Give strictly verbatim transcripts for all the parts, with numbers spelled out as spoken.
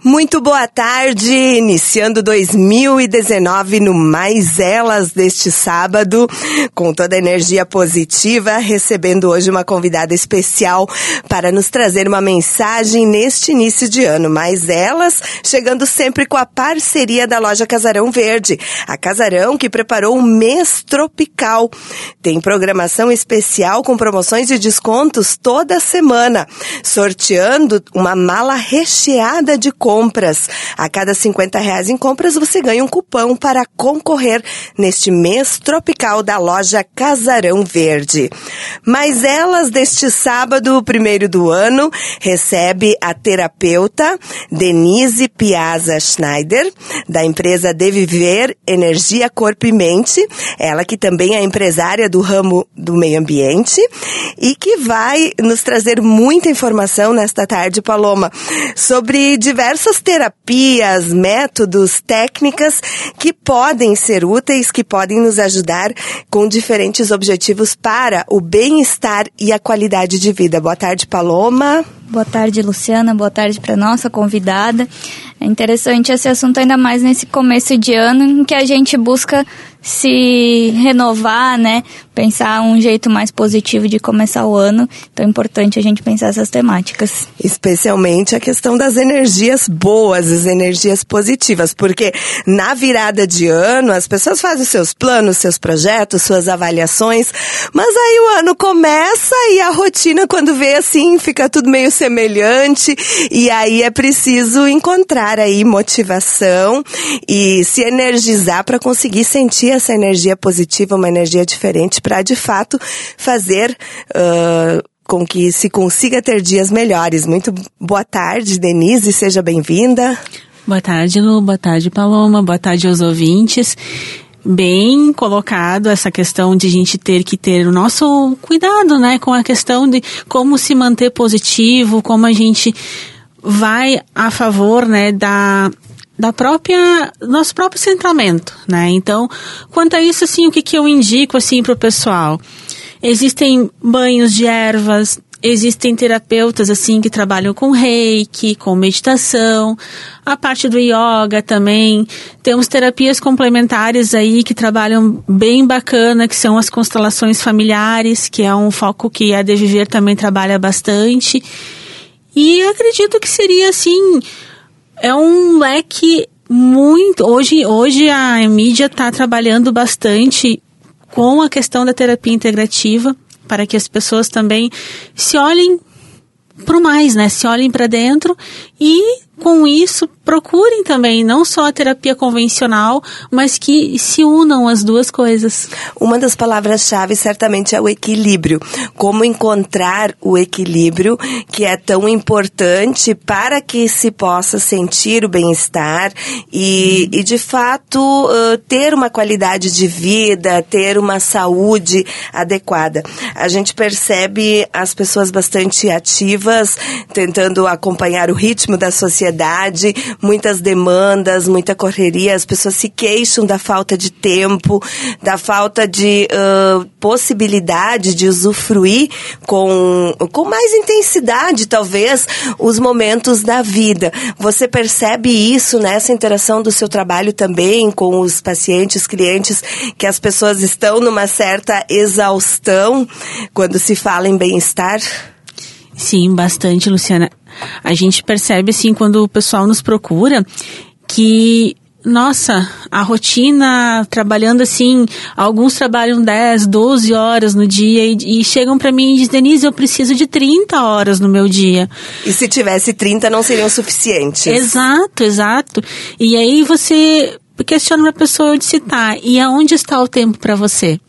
Muito boa tarde, iniciando dois mil e dezenove no Mais Elas deste sábado, com toda a energia positiva, recebendo hoje uma convidada especial para nos trazer uma mensagem neste início de ano. Mais Elas, chegando sempre com a parceria da loja Casarão Verde, a Casarão que preparou um mês tropical. Tem programação especial com promoções e descontos toda semana, sorteando uma mala recheada de compras. Compras. A cada cinquenta reais em compras, você ganha um cupom para concorrer neste mês tropical da loja Casarão Verde. Mas elas, deste sábado, primeiro do ano, recebe a terapeuta Denise Piazza Schneider, da empresa De Viver Energia Corpo e Mente, ela que também é empresária do ramo do meio ambiente e que vai nos trazer muita informação nesta tarde, Paloma, sobre diversas terapias, métodos, técnicas que podem ser úteis, que podem nos ajudar com diferentes objetivos para o bem-estar e a qualidade de vida. Boa tarde, Paloma. Boa tarde, Luciana. Boa tarde para nossa convidada. É interessante esse assunto, ainda mais nesse começo de ano, em que a gente busca se renovar, né? Pensar um jeito mais positivo de começar o ano. Então é importante a gente pensar essas temáticas. Especialmente a questão das energias boas, as energias positivas, porque na virada de ano as pessoas fazem os seus planos, seus projetos, suas avaliações, mas aí o ano começa e a rotina, quando vê assim, fica tudo meio semelhante, e aí é preciso encontrar aí motivação e se energizar para conseguir sentir essa energia positiva, uma energia diferente, para de fato fazer uh, com que se consiga ter dias melhores. Muito boa tarde, Denise, seja bem-vinda. Boa tarde, Lu, boa tarde, Paloma, boa tarde aos ouvintes. Bem colocado essa questão de a gente ter que ter o nosso cuidado, né, com a questão de como se manter positivo, como a gente vai a favor, né, da, da própria, nosso próprio centramento, né. Então, quanto a isso, assim, o que que eu indico, assim, pro pessoal? Existem banhos de ervas, existem terapeutas, assim, que trabalham com reiki, com meditação, a parte do yoga também. Temos terapias complementares aí que trabalham bem bacana, que são as constelações familiares, que é um foco que a De Viver também trabalha bastante. E acredito que seria, assim, é um leque muito... Hoje, hoje a mídia está trabalhando bastante com a questão da terapia integrativa, para que as pessoas também se olhem pro mais, né? Se olhem para dentro e, com isso, procurem também não só a terapia convencional, mas que se unam as duas coisas. Uma das palavras-chave certamente é o equilíbrio. Como encontrar o equilíbrio que é tão importante para que se possa sentir o bem-estar e, e de fato, uh, ter uma qualidade de vida, ter uma saúde adequada. A gente percebe as pessoas bastante ativas, tentando acompanhar o ritmo da sociedade, muitas demandas, muita correria, as pessoas se queixam da falta de tempo, da falta de uh, possibilidade de usufruir com, com mais intensidade, talvez, os momentos da vida. Você percebe isso nessa interação do seu trabalho também com os pacientes, clientes, que as pessoas estão numa certa exaustão quando se fala em bem-estar? Sim, bastante, Luciana. A gente percebe, assim, quando o pessoal nos procura, que, nossa, a rotina, trabalhando assim, alguns trabalham dez, doze horas no dia e, e chegam pra mim e dizem, Denise, eu preciso de trinta horas no meu dia. E se tivesse trinta, não seriam suficientes. Exato, exato. E aí você questiona pra pessoa, eu disse, tá, e aonde está o tempo pra você?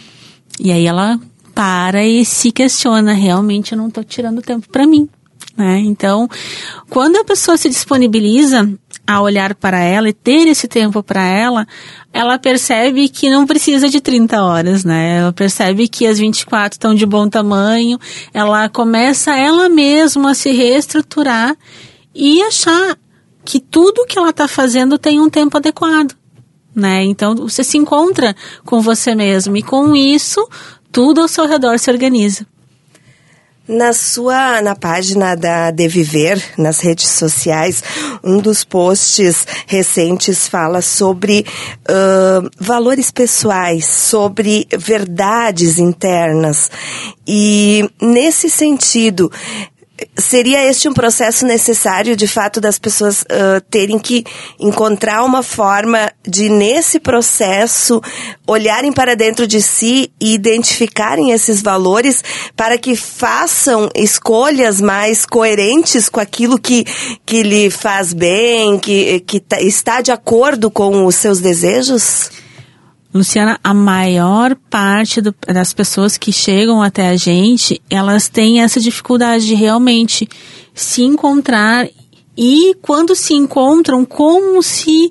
E aí ela para e se questiona, realmente eu não estou tirando tempo para mim, né? Então, quando a pessoa se disponibiliza a olhar para ela e ter esse tempo para ela, ela percebe que não precisa de trinta horas, né? Ela percebe que as vinte e quatro estão de bom tamanho, ela começa ela mesma a se reestruturar e achar que tudo que ela está fazendo tem um tempo adequado, né? Então, você se encontra com você mesmo e com isso tudo ao seu redor se organiza. Na sua, na página da Deviver, nas redes sociais, um dos posts recentes fala sobre uh, valores pessoais, sobre verdades internas. E, nesse sentido, seria este um processo necessário, de fato, das pessoas uh, terem que encontrar uma forma de, nesse processo, olharem para dentro de si e identificarem esses valores para que façam escolhas mais coerentes com aquilo que, que lhe faz bem, que, que tá, está de acordo com os seus desejos? Luciana, a maior parte do, das pessoas que chegam até a gente, elas têm essa dificuldade de realmente se encontrar e, quando se encontram, como se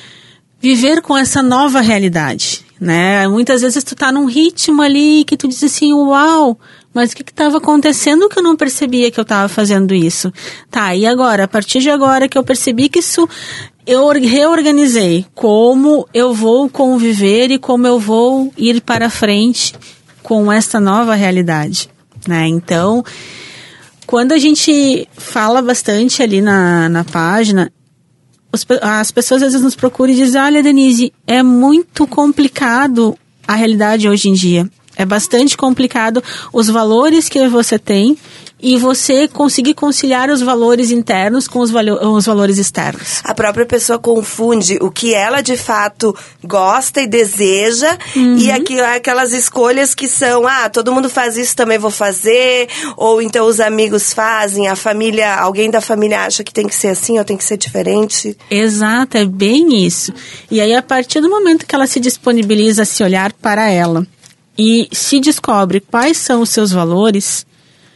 viver com essa nova realidade, né? Muitas vezes tu tá num ritmo ali que tu diz assim, uau, mas o que estava acontecendo que eu não percebia que eu estava fazendo isso? Tá, e agora? A partir de agora que eu percebi que isso... Eu reorganizei como eu vou conviver e como eu vou ir para frente com essa nova realidade, né? Então, quando a gente fala bastante ali na, na página, os, as pessoas às vezes nos procuram e dizem, olha, Denise, é muito complicado a realidade hoje em dia. É bastante complicado os valores que você tem e você conseguir conciliar os valores internos com os, valo- os valores externos. A própria pessoa confunde o que ela de fato gosta e deseja, uhum. e aqui, aquelas escolhas que são, ah, todo mundo faz isso, também vou fazer, ou então os amigos fazem, a família, alguém da família acha que tem que ser assim ou tem que ser diferente. Exato, é bem isso. E aí, a partir do momento que ela se disponibiliza a se olhar para ela e se descobre quais são os seus valores,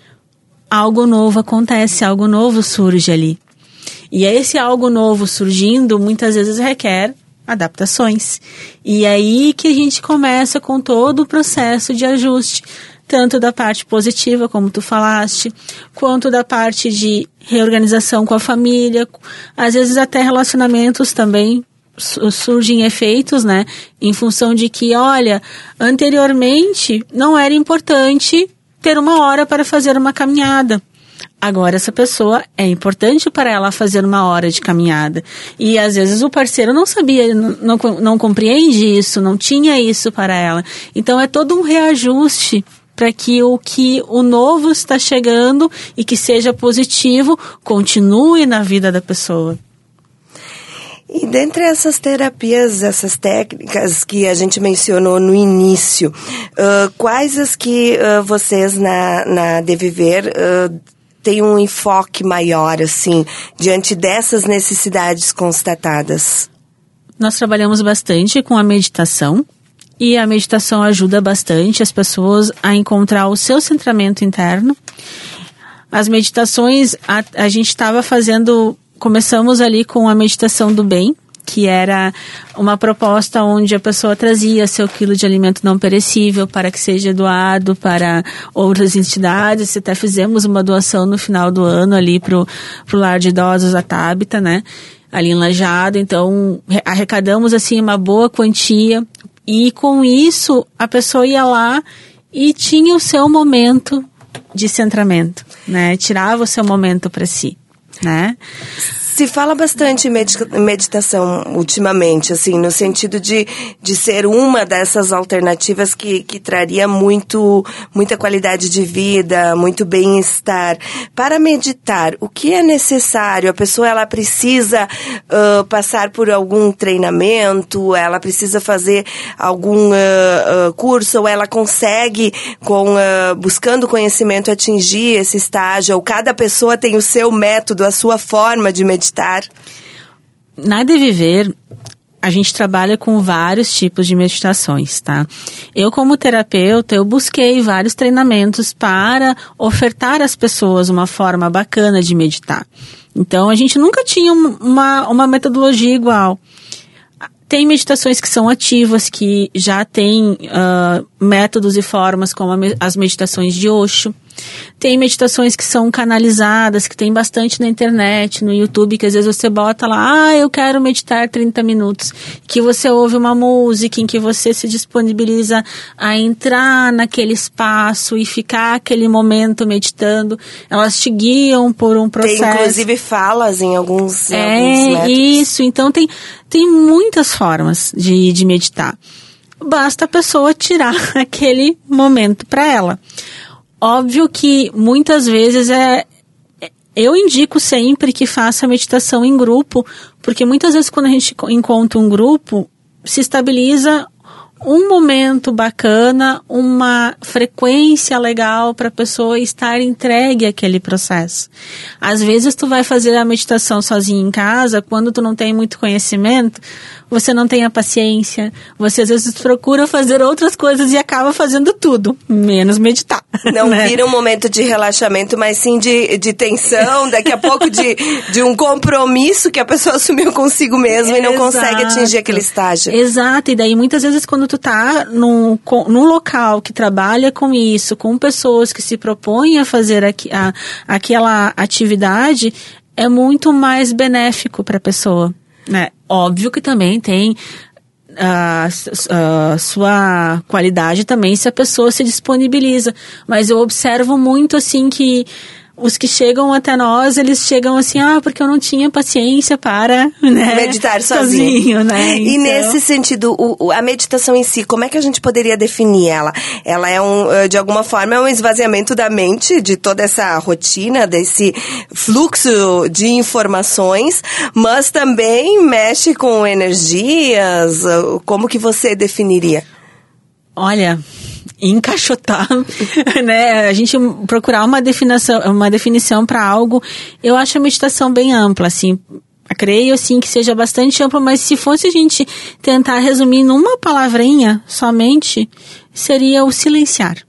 algo novo acontece, algo novo surge ali. E esse algo novo surgindo, muitas vezes requer adaptações. E é aí que a gente começa com todo o processo de ajuste, tanto da parte positiva, como tu falaste, quanto da parte de reorganização com a família, às vezes até relacionamentos também surgem efeitos, né, em função de que, olha, anteriormente não era importante ter uma hora para fazer uma caminhada. Agora essa pessoa é importante para ela fazer uma hora de caminhada. E às vezes o parceiro não sabia, não, não, não compreende isso, não tinha isso para ela. Então é todo um reajuste para que o que o novo está chegando e que seja positivo continue na vida da pessoa. E dentre essas terapias, essas técnicas que a gente mencionou no início, uh, quais as que uh, vocês na, na Deviver uh, têm um enfoque maior, assim, diante dessas necessidades constatadas? Nós trabalhamos bastante com a meditação, e a meditação ajuda bastante as pessoas a encontrar o seu centramento interno. As meditações, a, a gente estava fazendo... Começamos ali com a meditação do bem, que era uma proposta onde a pessoa trazia seu quilo de alimento não perecível para que seja doado para outras entidades. Até fizemos uma doação no final do ano ali pro, pro lar de idosos, a Tábita, né? Ali em Lajeado. Então, arrecadamos assim uma boa quantia e com isso a pessoa ia lá e tinha o seu momento de centramento, né? Tirava o seu momento para si, né? Se fala bastante em meditação ultimamente, assim, no sentido de, de ser uma dessas alternativas que, que traria muito, muita qualidade de vida, muito bem-estar. Para meditar, o que é necessário? A pessoa, ela precisa uh, passar por algum treinamento, ela precisa fazer algum uh, uh, curso, ou ela consegue, com, uh, buscando conhecimento, atingir esse estágio? Ou cada pessoa tem o seu método, a sua forma de meditar? Na Deviver, a gente trabalha com vários tipos de meditações, tá? Eu, como terapeuta, eu busquei vários treinamentos para ofertar às pessoas uma forma bacana de meditar. Então, a gente nunca tinha uma, uma metodologia igual. Tem meditações que são ativas, que já tem uh, métodos e formas como a, as meditações de Osho. Tem meditações que são canalizadas, que tem bastante na internet, no YouTube, que às vezes você bota lá, ah, eu quero meditar trinta minutos, que você ouve uma música em que você se disponibiliza a entrar naquele espaço e ficar aquele momento meditando. Elas te guiam por um processo. Tem inclusive falas em alguns, é, em alguns métodos. Isso, então tem, tem muitas formas de, de meditar. Basta a pessoa tirar aquele momento para ela. Óbvio que muitas vezes é... Eu indico sempre que faça meditação em grupo, porque muitas vezes quando a gente encontra um grupo, se estabiliza um momento bacana, uma frequência legal para a pessoa estar entregue àquele processo. Às vezes tu vai fazer a meditação sozinho em casa, quando tu não tem muito conhecimento, você não tem a paciência, você às vezes procura fazer outras coisas e acaba fazendo tudo, menos meditar. Não né? vira um momento de relaxamento, mas sim de, de tensão, daqui a pouco de, de um compromisso que a pessoa assumiu consigo mesma e não consegue atingir aquele estágio. Exato, e daí muitas vezes quando tu tá num, num local que trabalha com isso, com pessoas que se propõem a fazer aqui, a, aquela atividade, é muito mais benéfico para a pessoa. Né? Óbvio que também tem a, a sua qualidade também se a pessoa se disponibiliza, mas eu observo muito assim que os que chegam até nós, eles chegam assim, ah, porque eu não tinha paciência para, né, meditar sozinho, sozinho né? E então... nesse sentido, o, a meditação em si, como é que a gente poderia definir ela? Ela é um, de alguma forma, é um esvaziamento da mente, de toda essa rotina, desse fluxo de informações, mas também mexe com energias. Como que você definiria? Olha, encaixotar, né? A gente procurar uma definição, uma definição para algo, eu acho a meditação bem ampla, assim. Creio, assim, que seja bastante ampla, mas se fosse a gente tentar resumir numa palavrinha somente, seria o silenciar.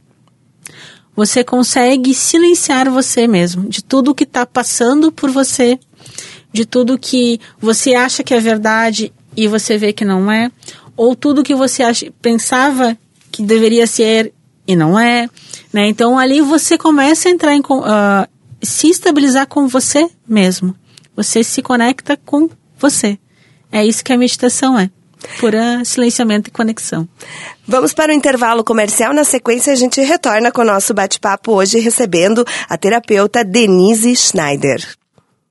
Você consegue silenciar você mesmo, de tudo que está passando por você, de tudo que você acha que é verdade e você vê que não é, ou tudo que você acha, pensava que deveria ser e não é, né? Então ali você começa a entrar em uh, se estabilizar com você mesmo. Você se conecta com você. É isso que a meditação é. Pura silenciamento e conexão. Vamos para o intervalo comercial. Na sequência a gente retorna com o nosso bate-papo hoje recebendo a terapeuta Denise Schneider.